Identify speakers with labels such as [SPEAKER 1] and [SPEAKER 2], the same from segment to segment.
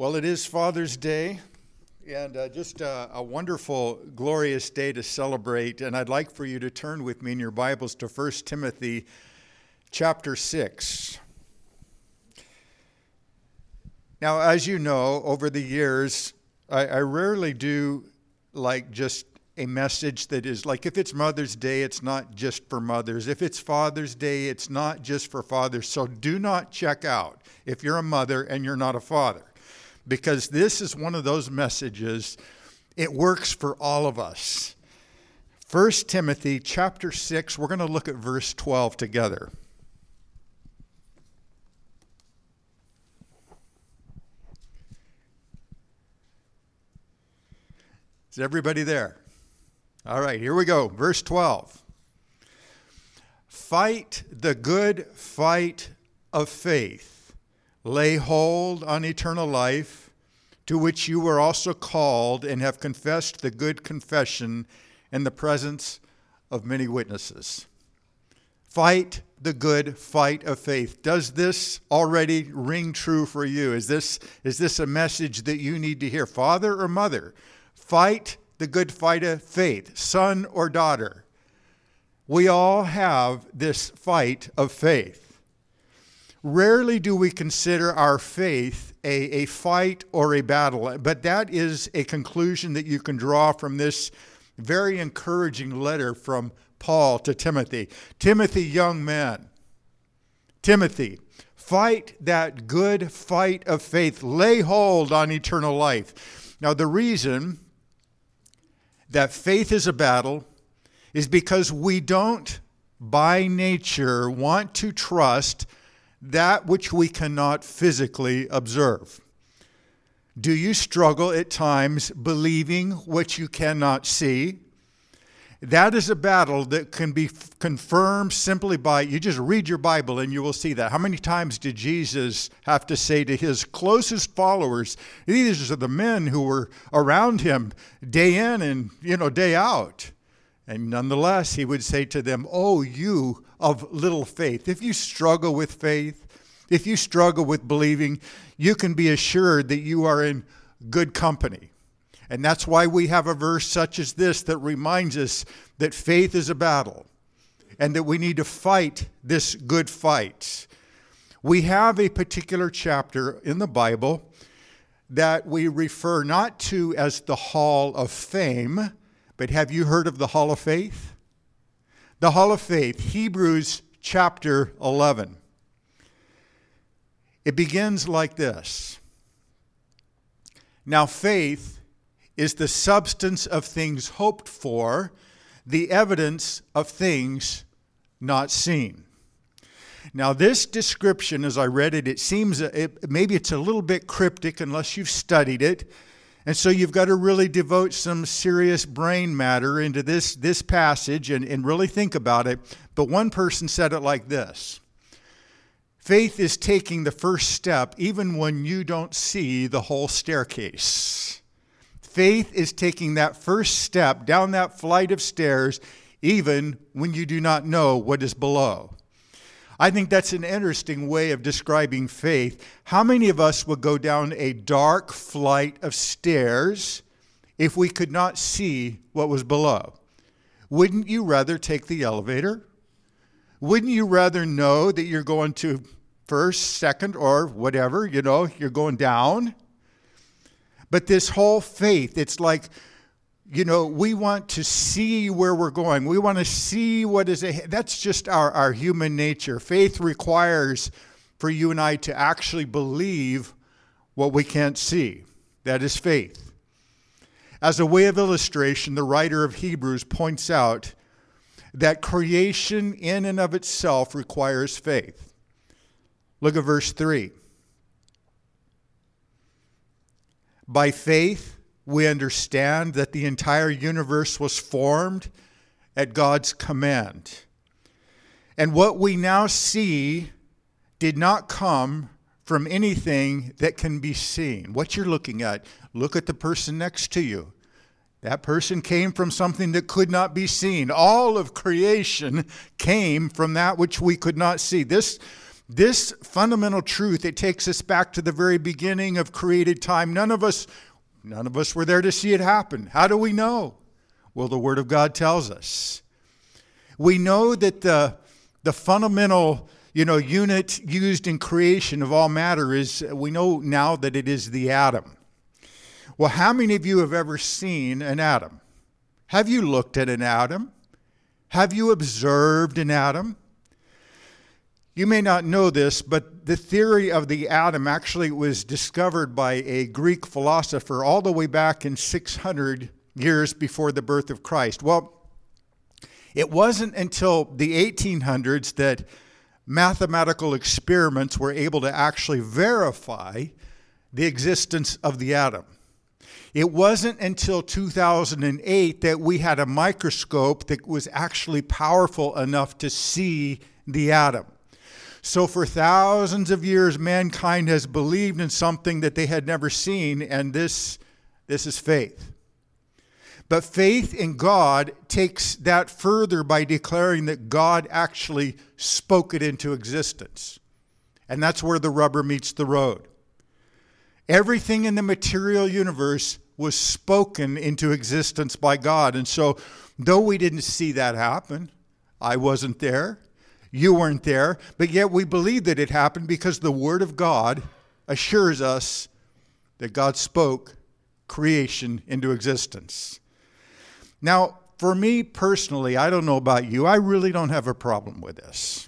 [SPEAKER 1] Well, it is Father's Day, and just a wonderful, glorious day to celebrate. And I'd like for you to turn with me in your Bibles to 1 Timothy chapter 6. Now, as you know, over the years, I rarely do like just a message that is like, if it's Mother's Day, it's not just for mothers. If it's Father's Day, it's not just for fathers. So do not check out if you're a mother and you're not a father, because this is one of those messages, it works for all of us. 1 Timothy chapter 6, we're going to look at verse 12 together. Is everybody there? All right, here we go. Verse 12. Fight the good fight of faith. Lay hold on eternal life, to which you were also called and have confessed the good confession in the presence of many witnesses. Fight the good fight of faith. Does this already ring true for you? Is this a message that you need to hear? Father or mother, fight the good fight of faith. Son or daughter, we all have this fight of faith. Rarely do we consider our faith a fight or a battle, but that is a conclusion that you can draw from this very encouraging letter from Paul to Timothy. Timothy, young man, Timothy, fight that good fight of faith. Lay hold on eternal life. Now, the reason that faith is a battle is because we don't, by nature, want to trust that which we cannot physically observe. Do you struggle at times believing what you cannot see? That is a battle that can be confirmed simply by, you just read your Bible and you will see that. How many times did Jesus have to say to his closest followers, these are the men who were around him day in and day out, and nonetheless he would say to them, "Oh, you of little faith." If you struggle with faith, if you struggle with believing, you can be assured that you are in good company. And that's why we have a verse such as this that reminds us that faith is a battle and that we need to fight this good fight. We have a particular chapter in the Bible that we refer not to as the Hall of Fame, but have you heard of the Hall of Faith? The Hall of Faith, Hebrews chapter 11. It begins like this. Now faith is the substance of things hoped for, the evidence of things not seen. Now this description, as I read it, it seems maybe it's a little bit cryptic unless you've studied it. And so you've got to really devote some serious brain matter into this passage and really think about it. But one person said it like this: faith is taking the first step even when you don't see the whole staircase. Faith is taking that first step down that flight of stairs even when you do not know what is below. I think that's an interesting way of describing faith. How many of us would go down a dark flight of stairs if we could not see what was below? Wouldn't you rather take the elevator? Wouldn't you rather know that you're going to first, second, or whatever, you're going down? But this whole faith, it's like, we want to see where we're going. We want to see what is ahead. That's just our human nature. Faith requires for you and I to actually believe what we can't see. That is faith. As a way of illustration, the writer of Hebrews points out that creation in and of itself requires faith. Look at verse 3. By faith, we understand that the entire universe was formed at God's command. And what we now see did not come from anything that can be seen. What you're looking at, look at the person next to you. That person came from something that could not be seen. All of creation came from that which we could not see. This This fundamental truth, it takes us back to the very beginning of created time. None of us were there to see it happen. How do we know? Well, the Word of God tells us. We know that the fundamental, unit used in creation of all matter is, we know now that it is the atom. Well, how many of you have ever seen an atom? Have you looked at an atom? Have you observed an atom? You may not know this, but the theory of the atom actually was discovered by a Greek philosopher all the way back in 600 years before the birth of Christ. Well, it wasn't until the 1800s that mathematical experiments were able to actually verify the existence of the atom. It wasn't until 2008 that we had a microscope that was actually powerful enough to see the atom. So for thousands of years, mankind has believed in something that they had never seen, and this is faith. But faith in God takes that further by declaring that God actually spoke it into existence. And that's where the rubber meets the road. Everything in the material universe was spoken into existence by God. And so, though we didn't see that happen, I wasn't there, you weren't there, but yet we believe that it happened because the Word of God assures us that God spoke creation into existence. Now, for me personally, I don't know about you, I really don't have a problem with this.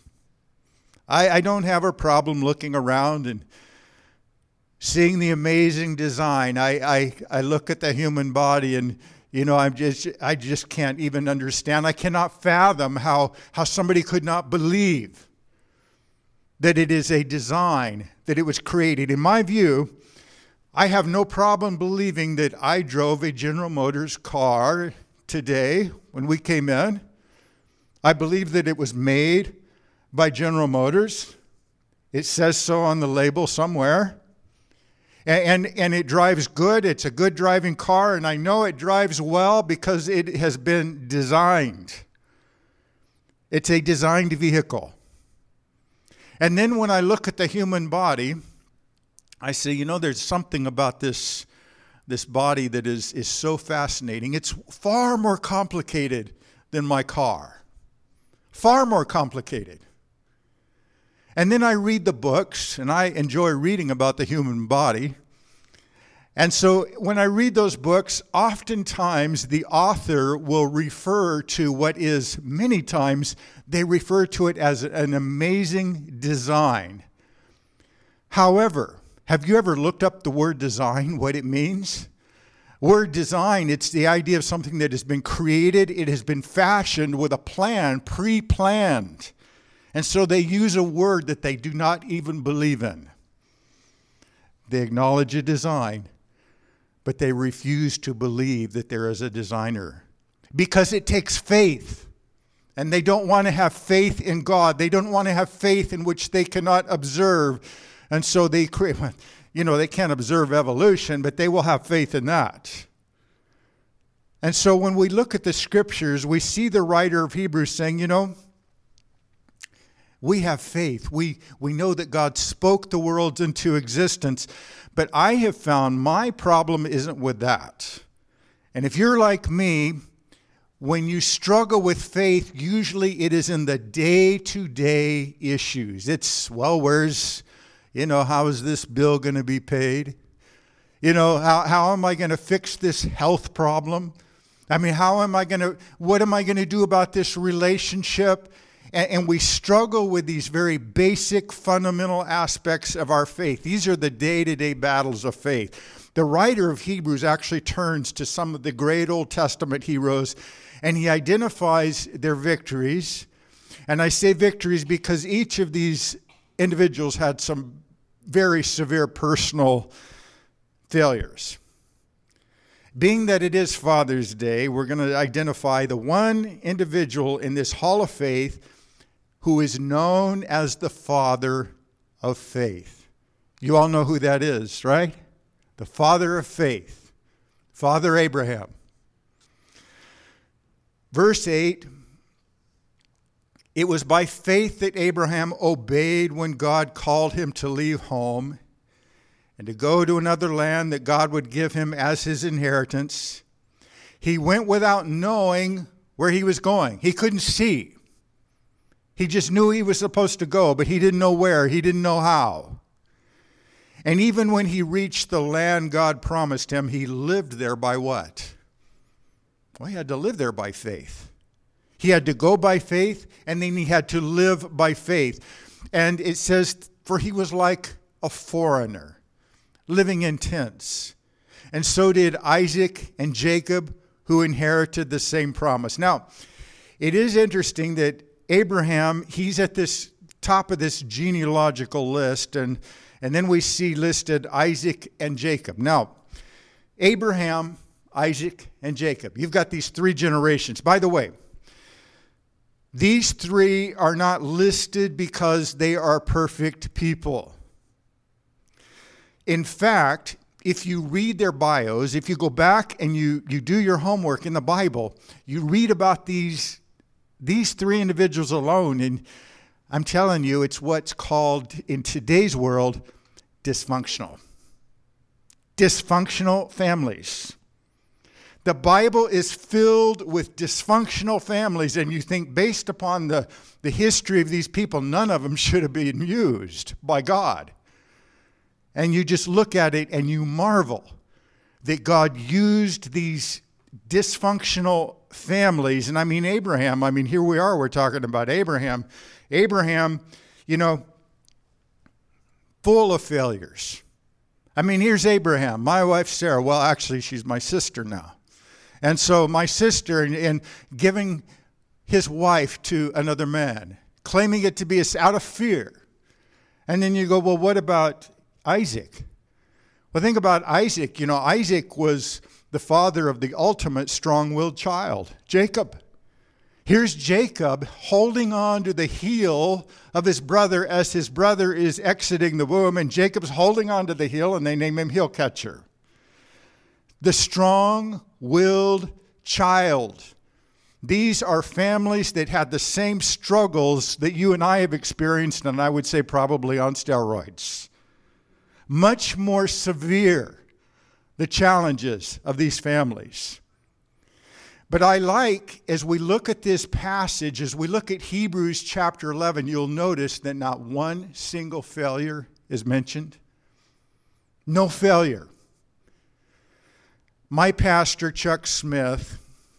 [SPEAKER 1] I don't have a problem looking around and seeing the amazing design. I look at the human body and I just can't even understand. I cannot fathom how somebody could not believe that it is a design, that it was created. In my view, I have no problem believing that I drove a General Motors car today when we came in. I believe that it was made by General Motors. It says so on the label somewhere. And it drives good. It's a good driving car, and I know it drives well because it has been designed. It's a designed vehicle. And then when I look at the human body, I say, there's something about this body that is so fascinating. It's far more complicated than my car. Far more complicated. And then I read the books, and I enjoy reading about the human body. And so when I read those books, oftentimes the author will refer to what is, many times, they refer to it as an amazing design. However, have you ever looked up the word design, what it means? Word design, it's the idea of something that has been created, it has been fashioned with a plan, pre-planned. And so they use a word that they do not even believe in. They acknowledge a design, but they refuse to believe that there is a designer. Because it takes faith. And they don't want to have faith in God. They don't want to have faith in which they cannot observe. And so they create, they can't observe evolution, but they will have faith in that. And so when we look at the scriptures, we see the writer of Hebrews saying, we have faith. We know that God spoke the worlds into existence. But I have found my problem isn't with that. And if you're like me, when you struggle with faith, usually it is in the day-to-day issues. It's, how is this bill going to be paid? How am I going to fix this health problem? What am I going to do about this relationship? And we struggle with these very basic, fundamental aspects of our faith. These are the day-to-day battles of faith. The writer of Hebrews actually turns to some of the great Old Testament heroes, and he identifies their victories. And I say victories because each of these individuals had some very severe personal failures. Being that it is Father's Day, we're going to identify the one individual in this hall of faith who is known as the father of faith. You all know who that is, right? The father of faith, Father Abraham. Verse 8, It was by faith that Abraham obeyed when God called him to leave home and to go to another land that God would give him as his inheritance. He went without knowing where he was going. He couldn't see. He just knew he was supposed to go, but he didn't know where. He didn't know how. And even when he reached the land God promised him, he lived there by what? Well, he had to live there by faith. He had to go by faith, and then he had to live by faith. And it says, for he was like a foreigner, living in tents. And so did Isaac and Jacob, who inherited the same promise. Now, it is interesting that Abraham, he's at this top of this genealogical list, and then we see listed Isaac and Jacob. Now, Abraham, Isaac, and Jacob. You've got these three generations. By the way, these three are not listed because they are perfect people. In fact, if you read their bios, if you go back and you do your homework in the Bible, you read about these three individuals alone, and I'm telling you, it's what's called in today's world dysfunctional. Dysfunctional families. The Bible is filled with dysfunctional families, and you think based upon the history of these people, none of them should have been used by God. And you just look at it and you marvel that God used these dysfunctional families. And I mean Abraham, here we are, we're talking about Abraham. Abraham, full of failures. Here's Abraham, my wife Sarah. Well, actually, she's my sister now. And so my sister, and giving his wife to another man, claiming it to be out of fear. And then you go, well, what about Isaac? Well, think about Isaac. Isaac was the father of the ultimate strong-willed child, Jacob. Here's Jacob holding on to the heel of his brother as his brother is exiting the womb, and Jacob's holding on to the heel, and they name him Heel Catcher. The strong-willed child. These are families that had the same struggles that you and I have experienced, and I would say probably on steroids. Much more severe, the challenges of these families. But I like, as we look at this passage, as we look at Hebrews chapter 11, you'll notice that not one single failure is mentioned. No failure. My pastor, Chuck Smith,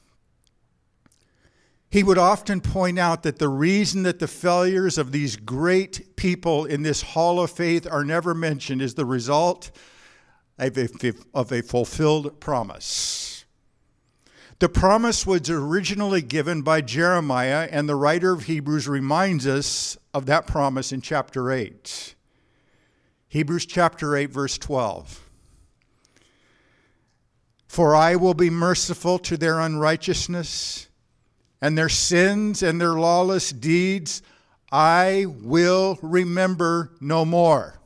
[SPEAKER 1] he would often point out that the reason that the failures of these great people in this hall of faith are never mentioned is the result of a fulfilled promise. The promise was originally given by Jeremiah, and the writer of Hebrews reminds us of that promise in chapter 8. Hebrews chapter 8, verse 12. For I will be merciful to their unrighteousness, and their sins and their lawless deeds I will remember no more.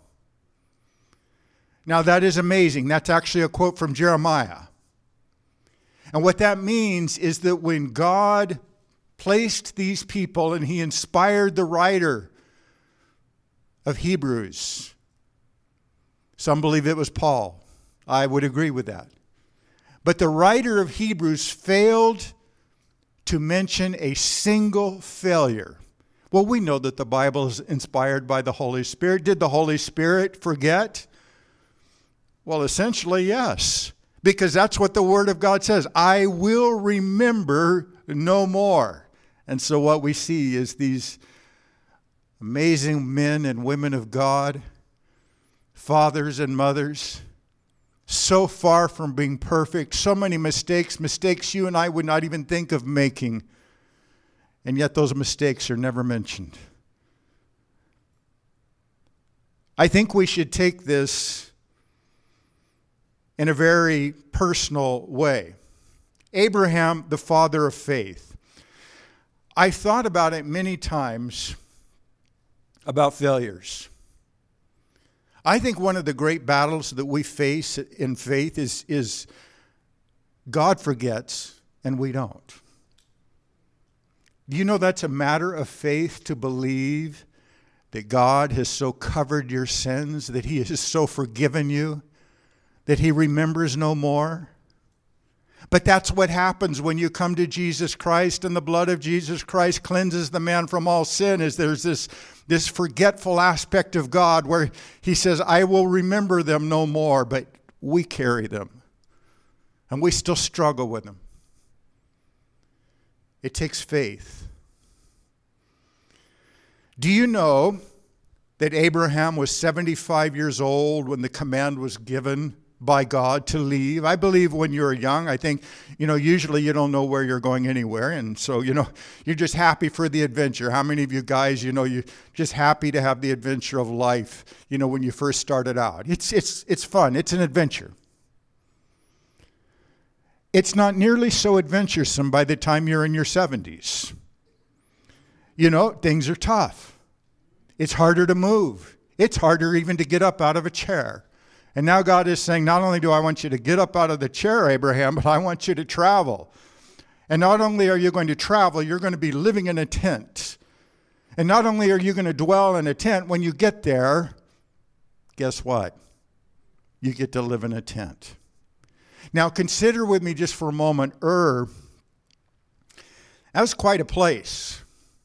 [SPEAKER 1] Now that is amazing. That's actually a quote from Jeremiah. And what that means is that when God placed these people and he inspired the writer of Hebrews, some believe it was Paul. I would agree with that. But the writer of Hebrews failed to mention a single failure. Well, we know that the Bible is inspired by the Holy Spirit. Did the Holy Spirit forget? Well, essentially, yes. Because that's what the Word of God says. I will remember no more. And so what we see is these amazing men and women of God, fathers and mothers, so far from being perfect, so many mistakes you and I would not even think of making. And yet those mistakes are never mentioned. I think we should take this in a very personal way. Abraham, the father of faith. I thought about it many times about failures. I think one of the great battles that we face in faith is God forgets and we don't. Do you know that's a matter of faith to believe that God has so covered your sins, that he has so forgiven you, that he remembers no more? But that's what happens when you come to Jesus Christ, and the blood of Jesus Christ cleanses the man from all sin. Is there's this forgetful aspect of God where he says, I will remember them no more, but we carry them. And we still struggle with them. It takes faith. Do you know that Abraham was 75 years old when the command was given by God to leave? I believe when you're young, I think, usually you don't know where you're going anywhere. And so, you're just happy for the adventure. How many of you guys, you're just happy to have the adventure of life, when you first started out? It's fun. It's an adventure. It's not nearly so adventuresome by the time you're in your 70s. Things are tough. It's harder to move. It's harder even to get up out of a chair. And now God is saying, not only do I want you to get up out of the chair, Abraham, but I want you to travel. And not only are you going to travel, you're going to be living in a tent. And not only are you going to dwell in a tent, when you get there, guess what? You get to live in a tent. Now consider with me just for a moment, Ur. That was quite a place.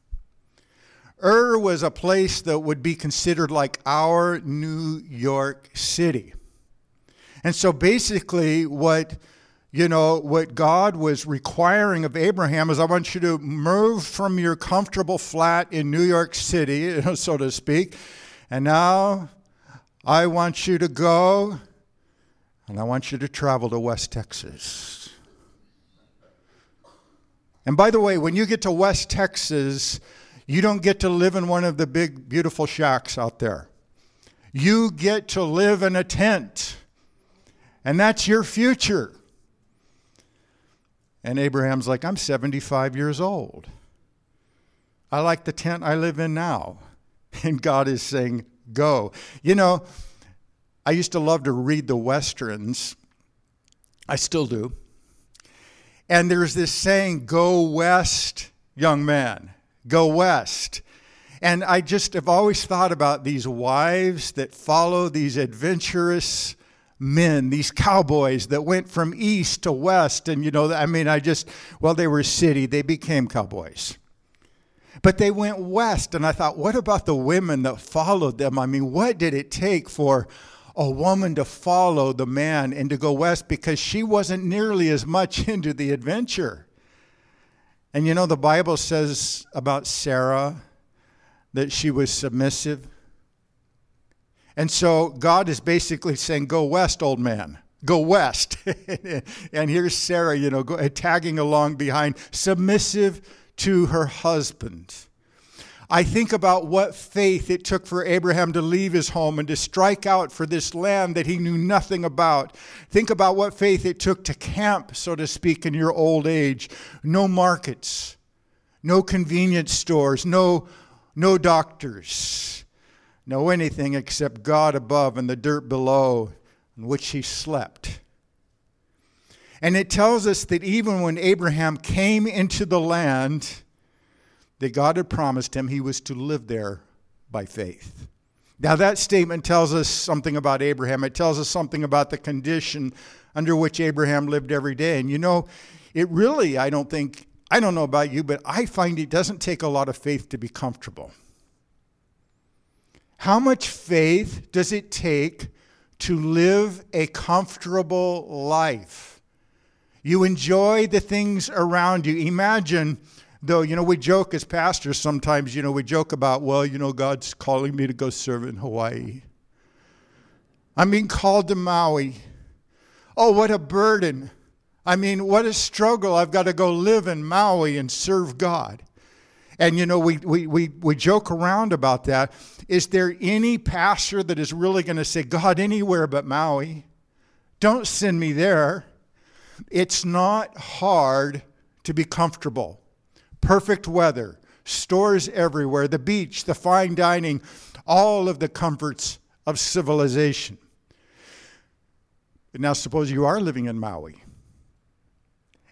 [SPEAKER 1] Ur was a place that would be considered like our New York City. And so basically what God was requiring of Abraham is, I want you to move from your comfortable flat in New York City, so to speak, and now I want you to go and I want you to travel to West Texas. And by the way, when you get to West Texas, you don't get to live in one of the big, beautiful shacks out there. You get to live in a tent. And that's your future. And Abraham's like, I'm 75 years old. I like the tent I live in now. And God is saying, go. I used to love to read the Westerns. I still do. And there's this saying, go west, young man. Go west. And I just have always thought about these wives that follow these adventurous men, these cowboys that went from east to west. And, they were city. They became cowboys. But they went west. And I thought, what about the women that followed them? What did it take for a woman to follow the man and to go west? Because she wasn't nearly as much into the adventure. And the Bible says about Sarah that she was submissive. And so God is basically saying, go west, old man. Go west. And here's Sarah, tagging along behind, submissive to her husband. I think about what faith it took for Abraham to leave his home and to strike out for this land that he knew nothing about. Think about what faith it took to camp, so to speak, in your old age. No markets, no convenience stores, no doctors, no anything except God above and the dirt below in which he slept. And it tells us that even when Abraham came into the land that God had promised him, he was to live there by faith. Now that statement tells us something about Abraham. It tells us something about the condition under which Abraham lived every day. And it really, I don't know about you, but I find it doesn't take a lot of faith to be comfortable. How much faith does it take to live a comfortable life? You enjoy the things around you. Imagine, though, we joke as pastors sometimes, we joke about, God's calling me to go serve in Hawaii. I'm being called to Maui. Oh, what a burden. What a struggle. I've got to go live in Maui and serve God. And, we joke around about that. Is there any pastor that is really going to say, God, anywhere but Maui? Don't send me there. It's not hard to be comfortable. Perfect weather, stores everywhere, the beach, the fine dining, all of the comforts of civilization. But now suppose you are living in Maui.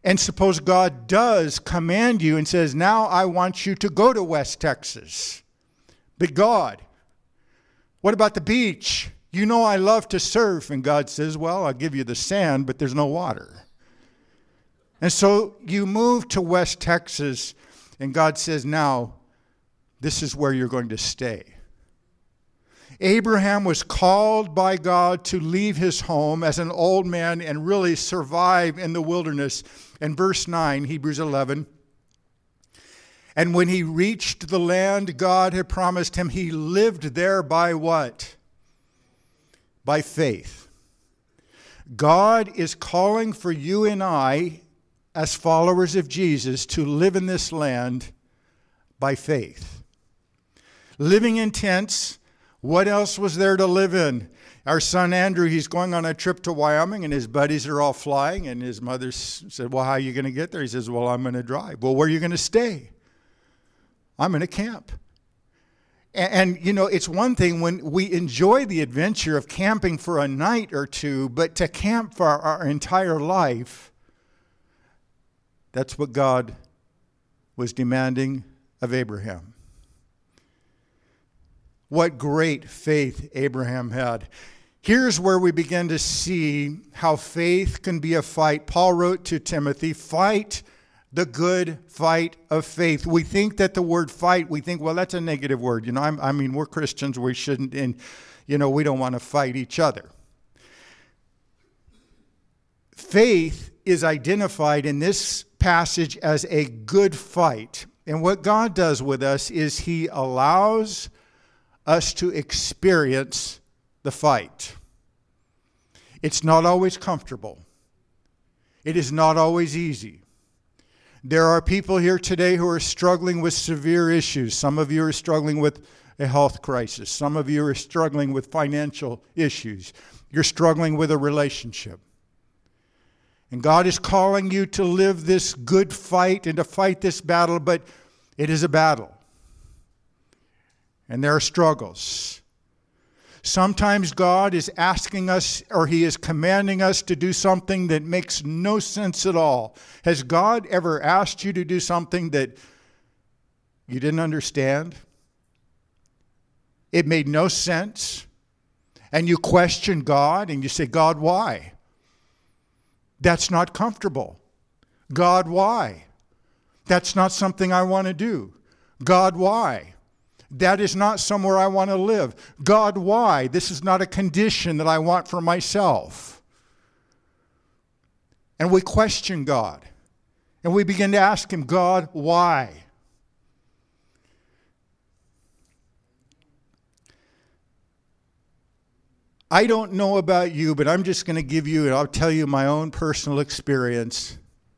[SPEAKER 1] And suppose God does command you and says, now I want you to go to West Texas. But God, what about the beach? You know I love to surf. And God says, well, I'll give you the sand, but there's no water. And so you move to West Texas, and God says, now, this is where you're going to stay. Abraham was called by God to leave his home as an old man and really survive in the wilderness. In verse 9, Hebrews 11, and when he reached the land God had promised him, he lived there by what? By faith. God is calling for you and I, as followers of Jesus, to live in this land by faith. Living in tents, what else was there to live in? Our son Andrew, he's going on a trip to Wyoming, and his buddies are all flying, and his mother said, well, how are you going to get there? He says, well, I'm going to drive. Well, where are you going to stay? I'm in a camp. And, you know, it's one thing when we enjoy the adventure of camping for a night or two, but to camp for our entire life, that's what God was demanding of Abraham. What great faith Abraham had. Here's where we begin to see how faith can be a fight. Paul wrote to Timothy, fight the good fight of faith. We think that the word fight, we think, well, that's a negative word. You know, I mean, we're Christians, we shouldn't, and, you know, we don't want to fight each other. Faith is identified in this passage as a good fight. And what God does with us is he allows us to experience the fight. It's not always comfortable. It is not always easy. There are people here today who are struggling with severe issues. Some of you are struggling with a health crisis. Some of you are struggling with financial issues. You're struggling with a relationship. And God is calling you to live this good fight and to fight this battle, but it is a battle. And there are struggles. Sometimes God is asking us, or he is commanding us to do something that makes no sense at all. Has God ever asked you to do something that you didn't understand? It made no sense. And you question God and you say, God, why? That's not comfortable. God, why? That's not something I want to do. God, why? That is not somewhere I want to live. God, why? This is not a condition that I want for myself. And we question God. And we begin to ask him, God, why? I don't know about you, but I'm just going to give you, and I'll tell you my own personal experience.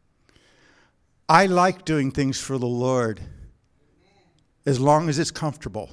[SPEAKER 1] I like doing things for the Lord as long as it's comfortable.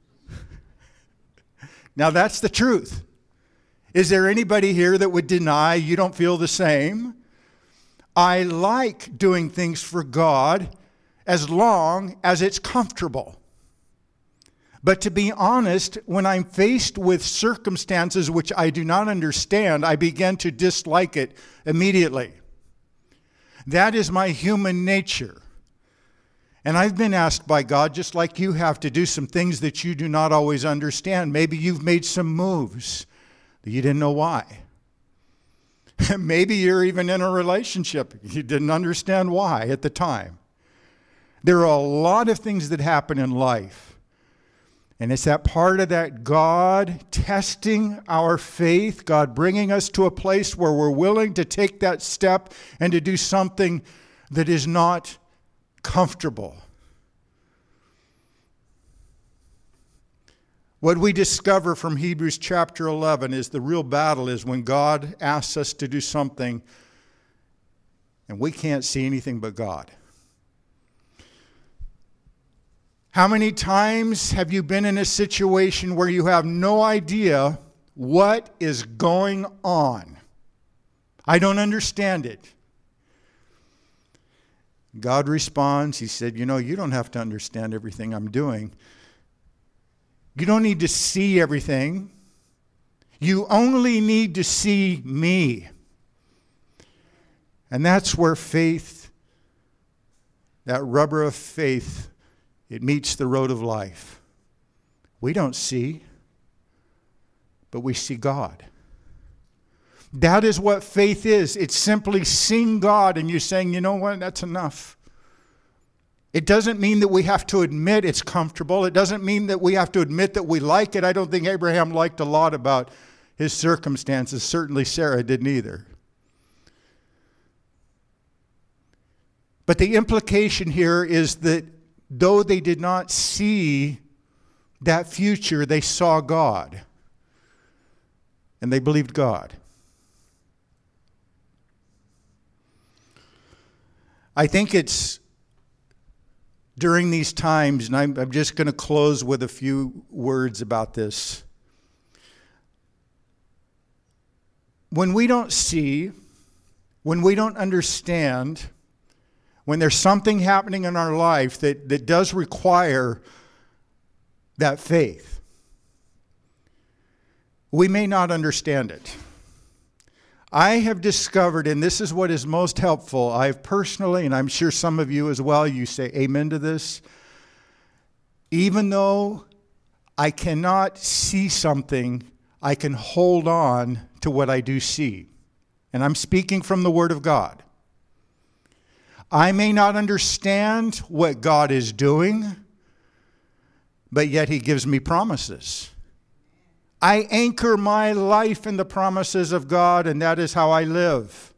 [SPEAKER 1] Now that's the truth. Is there anybody here that would deny you don't feel the same? I like doing things for God as long as it's comfortable. But to be honest, when I'm faced with circumstances which I do not understand, I begin to dislike it immediately. That is my human nature. And I've been asked by God, just like you have, to do some things that you do not always understand. Maybe you've made some moves that you didn't know why. Maybe you're even in a relationship. You didn't understand why at the time. There are a lot of things that happen in life. And it's that part of that God testing our faith, God bringing us to a place where we're willing to take that step and to do something that is not comfortable. What we discover from Hebrews chapter 11 is the real battle is when God asks us to do something and we can't see anything but God. How many times have you been in a situation where you have no idea what is going on? I don't understand it. God responds, he said, you don't have to understand everything I'm doing. You don't need to see everything. You only need to see me. And that's where faith, that rubber of faith, it meets the road of life. We don't see, but we see God. That is what faith is. It's simply seeing God and you saying, you know what, that's enough. It doesn't mean that we have to admit it's comfortable. It doesn't mean that we have to admit that we like it. I don't think Abraham liked a lot about his circumstances. Certainly Sarah didn't either. But the implication here is that though they did not see that future, they saw God. And they believed God. I think it's during these times, and I'm just going to close with a few words about this. When we don't see, when we don't understand, when there's something happening in our life that does require that faith, we may not understand it. I have discovered, and this is what is most helpful, I've personally, and I'm sure some of you as well, you say amen to this. Even though I cannot see something, I can hold on to what I do see. And I'm speaking from the Word of God. I may not understand what God is doing, but yet He gives me promises. I anchor my life in the promises of God, and that is how I live.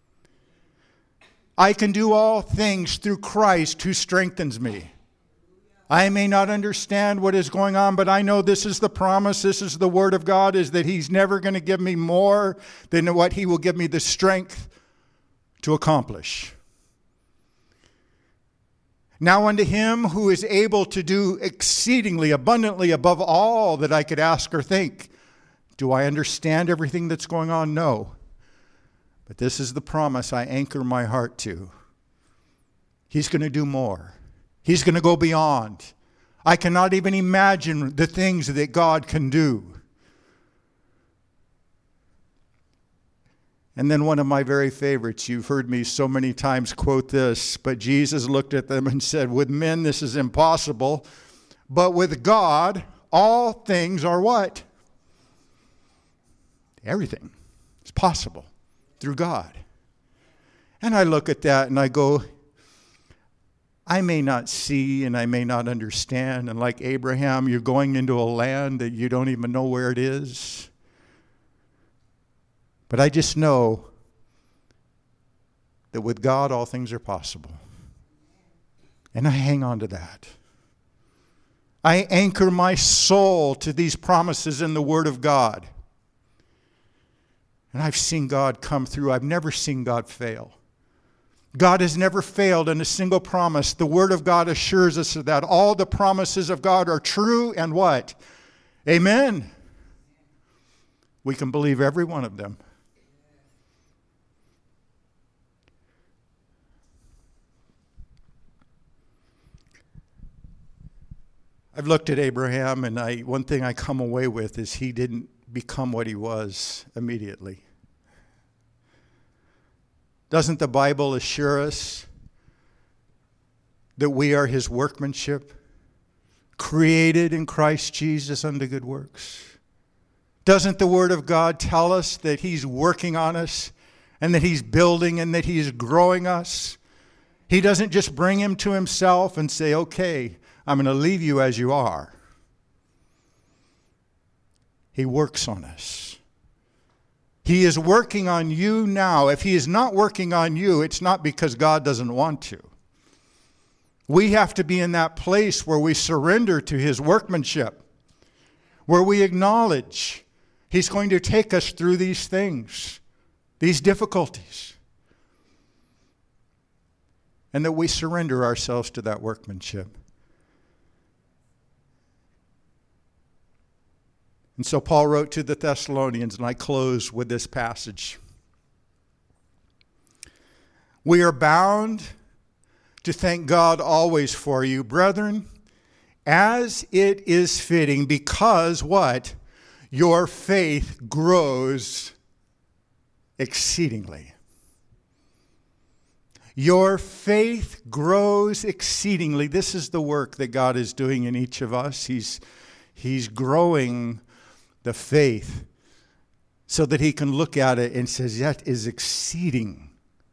[SPEAKER 1] I can do all things through Christ who strengthens me. I may not understand what is going on, but I know this is the promise, this is the Word of God, is that He's never going to give me more than what He will give me the strength to accomplish. Now unto Him who is able to do exceedingly abundantly above all that I could ask or think. Do I understand everything that's going on? No. But this is the promise I anchor my heart to. He's going to do more. He's going to go beyond. I cannot even imagine the things that God can do. And then one of my very favorites, you've heard me so many times quote this, but Jesus looked at them and said, with men this is impossible, but with God all things are what? Everything is possible through God. And I look at that and I go, I may not see and I may not understand, and like Abraham, you're going into a land that you don't even know where it is. But I just know that with God, all things are possible. And I hang on to that. I anchor my soul to these promises in the Word of God. And I've seen God come through. I've never seen God fail. God has never failed in a single promise. The Word of God assures us that all the promises of God are true and what? Amen. We can believe every one of them. I've looked at Abraham, and one thing I come away with is he didn't become what he was immediately. Doesn't the Bible assure us that we are His workmanship, created in Christ Jesus unto good works? Doesn't the Word of God tell us that He's working on us and that He's building and that He's growing us? He doesn't just bring Him to Himself and say, okay, I'm going to leave you as you are. He works on us. He is working on you now. If He is not working on you, it's not because God doesn't want to. We have to be in that place where we surrender to His workmanship, where we acknowledge He's going to take us through these things, these difficulties, and that we surrender ourselves to that workmanship. And so Paul wrote to the Thessalonians, and I close with this passage. We are bound to thank God always for you, brethren, as it is fitting, because what? Your faith grows exceedingly. Your faith grows exceedingly. This is the work that God is doing in each of us. He's growing the faith so that he can look at it and says, that is exceeding.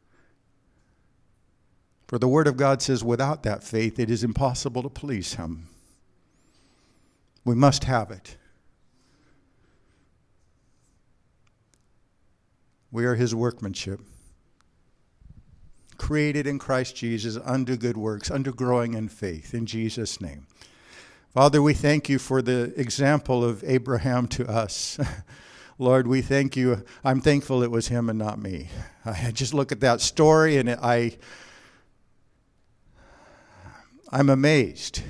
[SPEAKER 1] For the Word of God says, without that faith, it is impossible to please him. We must have it. We are his workmanship, created in Christ Jesus unto good works, unto growing in faith, in Jesus' name. Father, we thank you for the example of Abraham to us. Lord, we thank you. I'm thankful it was him and not me. I just look at that story and I'm amazed.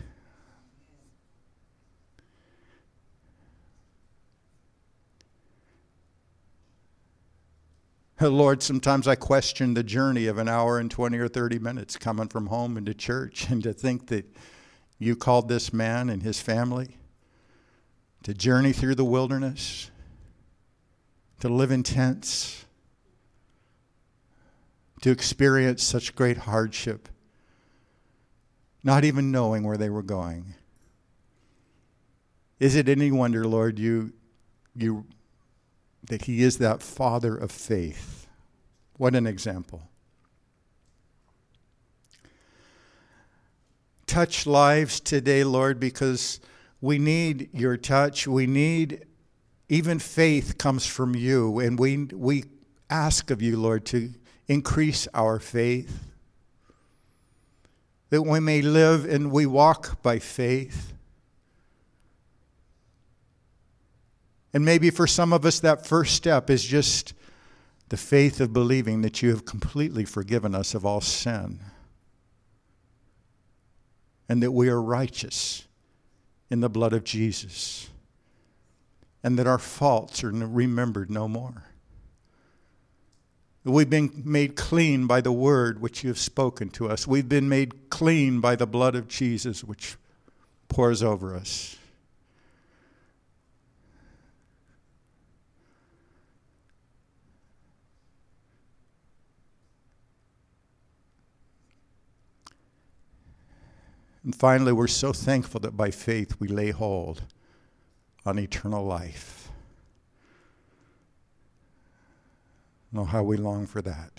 [SPEAKER 1] Lord, sometimes I question the journey of an hour and 20 or 30 minutes coming from home into church, and to think that you called this man and his family to journey through the wilderness, to live in tents, to experience such great hardship, not even knowing where they were going. Is it any wonder, Lord, that he is that father of faith? What an example. Touch lives today, Lord, because we need your touch. We need, even faith comes from you, and we ask of you, Lord, to increase our faith, that we may live and we walk by faith. And maybe for some of us that first step is just the faith of believing that you have completely forgiven us of all sin, and that we are righteous in the blood of Jesus, and that our faults are remembered no more. We've been made clean by the word which you have spoken to us. We've been made clean by the blood of Jesus which pours over us. And finally, we're so thankful that by faith we lay hold on eternal life. Oh, how we long for that.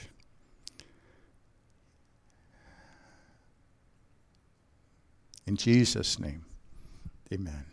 [SPEAKER 1] In Jesus' name, amen.